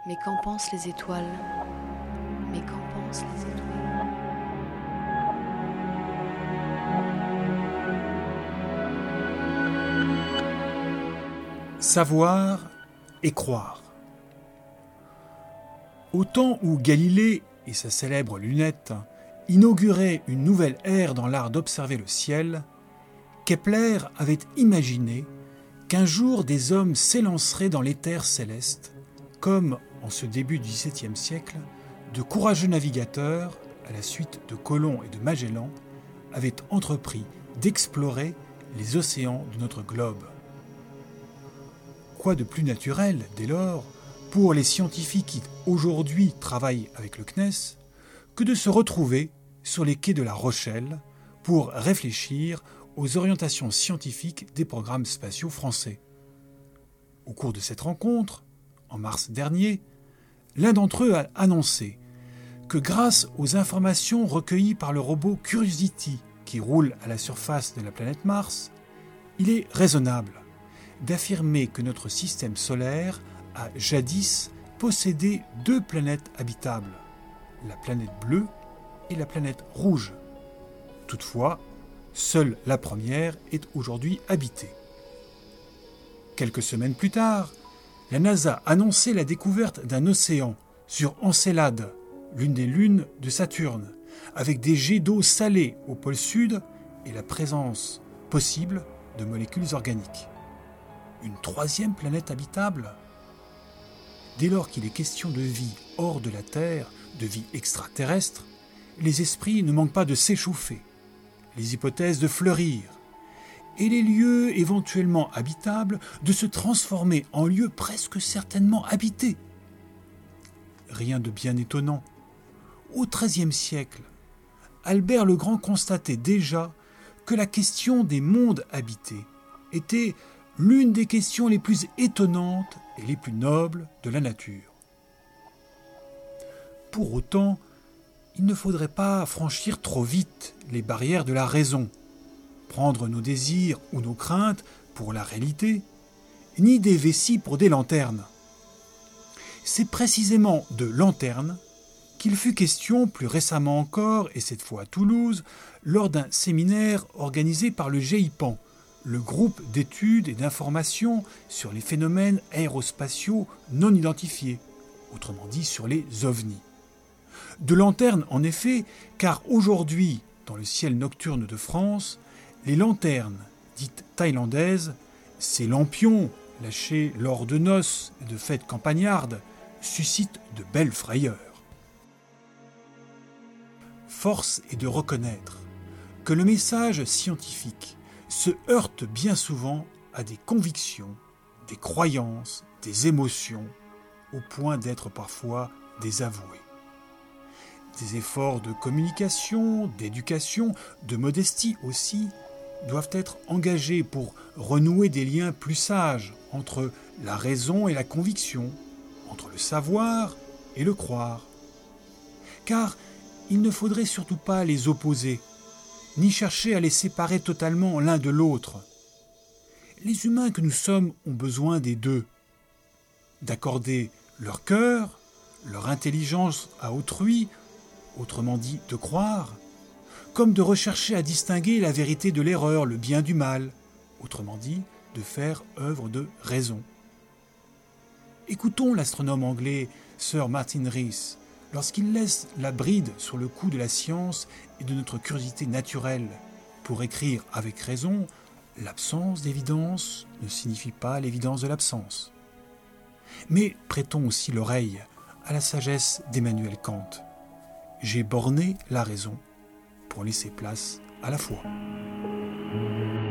Mais qu'en pensent les étoiles? Mais qu'en pensent les étoiles? Savoir et croire. Au temps où Galilée et sa célèbre lunette inauguraient une nouvelle ère dans l'art d'observer le ciel, Kepler avait imaginé qu'un jour des hommes s'élanceraient dans l'éther céleste, comme, en ce début du XVIIe siècle, de courageux navigateurs, à la suite de Colomb et de Magellan, avaient entrepris d'explorer les océans de notre globe. Quoi de plus naturel, dès lors, pour les scientifiques qui aujourd'hui travaillent avec le CNES, que de se retrouver sur les quais de La Rochelle pour réfléchir aux orientations scientifiques des programmes spatiaux français. Au cours de cette rencontre, en mars dernier, l'un d'entre eux a annoncé que grâce aux informations recueillies par le robot Curiosity qui roule à la surface de la planète Mars, il est raisonnable d'affirmer que notre système solaire a jadis possédé 2 planètes habitables, la planète bleue et la planète rouge. Toutefois, seule la première est aujourd'hui habitée. Quelques semaines plus tard, la NASA annonçait la découverte d'un océan sur Encelade, l'une des lunes de Saturne, avec des jets d'eau salée au pôle sud et la présence possible de molécules organiques. Une 3e planète habitable? Dès lors qu'il est question de vie hors de la Terre, de vie extraterrestre, les esprits ne manquent pas de s'échauffer, les hypothèses de fleurir, et les lieux éventuellement habitables de se transformer en lieux presque certainement habités. Rien de bien étonnant. Au XIIIe siècle, Albert le Grand constatait déjà que la question des mondes habités était l'une des questions les plus étonnantes et les plus nobles de la nature. Pour autant, il ne faudrait pas franchir trop vite les barrières de la raison, prendre nos désirs ou nos craintes pour la réalité, ni des vessies pour des lanternes. C'est précisément de lanternes qu'il fut question plus récemment encore, et cette fois à Toulouse, lors d'un séminaire organisé par le GIPAN, le groupe d'études et d'informations sur les phénomènes aérospatiaux non identifiés, autrement dit sur les ovnis. De lanternes en effet, car aujourd'hui, dans le ciel nocturne de France, les lanternes, dites thaïlandaises, ces lampions lâchés lors de noces et de fêtes campagnardes, suscitent de belles frayeurs. Force est de reconnaître que le message scientifique se heurte bien souvent à des convictions, des croyances, des émotions, au point d'être parfois désavoués. Des efforts de communication, d'éducation, de modestie aussi, doivent être engagés pour renouer des liens plus sages entre la raison et la conviction, entre le savoir et le croire. Car il ne faudrait surtout pas les opposer, ni chercher à les séparer totalement l'un de l'autre. Les humains que nous sommes ont besoin des deux, d'accorder leur cœur, leur intelligence à autrui, autrement dit de croire, comme de rechercher à distinguer la vérité de l'erreur, le bien du mal, autrement dit de faire œuvre de raison. Écoutons l'astronome anglais Sir Martin Rees lorsqu'il laisse la bride sur le cou de la science et de notre curiosité naturelle pour écrire avec raison « L'absence d'évidence ne signifie pas l'évidence de l'absence ». Mais prêtons aussi l'oreille à la sagesse d'Emmanuel Kant. J'ai borné la raison pour laisser place à la foi.